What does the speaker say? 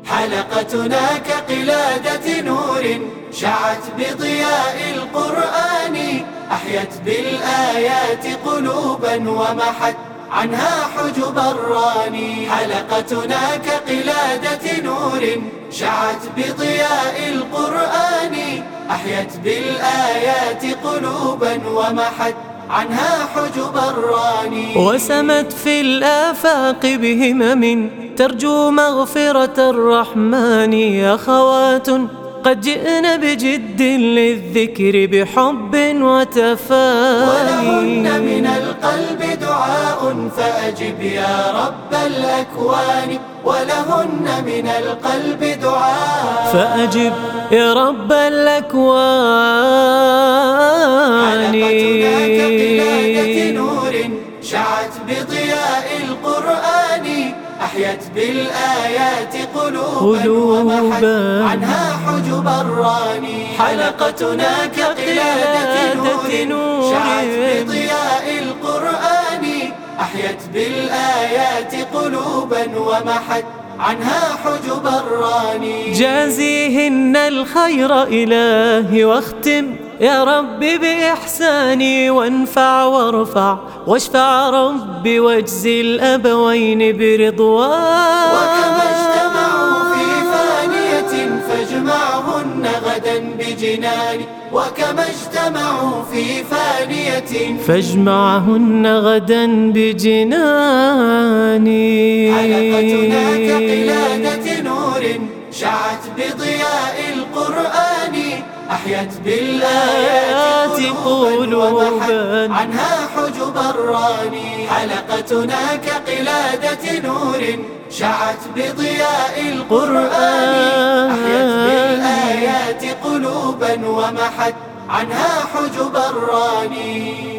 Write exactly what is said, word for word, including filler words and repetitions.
حلقتنا كقلادة نور شعت بضياء القرآن، أحيت بالآيات قلوبا ومحت عنها حجب الراني. حلقتنا كقلادة نور شعت بضياء القرآن، أحيت بالآيات قلوبا ومحت عنها حجب الراني. وسمت في الآفاق بهمم ترجو مغفرة الرحمن، أخوات قد جئن بجد للذكر بحب وتفاني. ولهن من القلب دعاء فأجب يا رب الأكوان، ولهن من القلب دعاء فأجب يا رب الأكوان. حلقتنا كقلادة نور شعت بضياء القرآن، أحيت بالآيات قلوبا ومحت عنها حجب الراني. حلقتنا كقلادة نور شعت بضياء القرآن، أحيت بالآيات قلوبا ومحت عنها حجب الراني. جازيهن الخير إلهي واختم يا رب بإحساني، وانفع وارفع واشفع ربي واجزي الأبوين برضواني. وكما اجتمعوا في فانية فاجمعهن غدا بجناني، وكما اجتمعوا في فانية فاجمعهن غدا بجناني. حلقتنا كقلادة نور شعت بضياء القرآن، أحيت بالآيات قلوبا ومحت عنها حجب الراني. حلقتنا كقلادة نور شعت بضياء القرآن، أحيت بالآيات قلوبا ومحت عنها حجب الراني.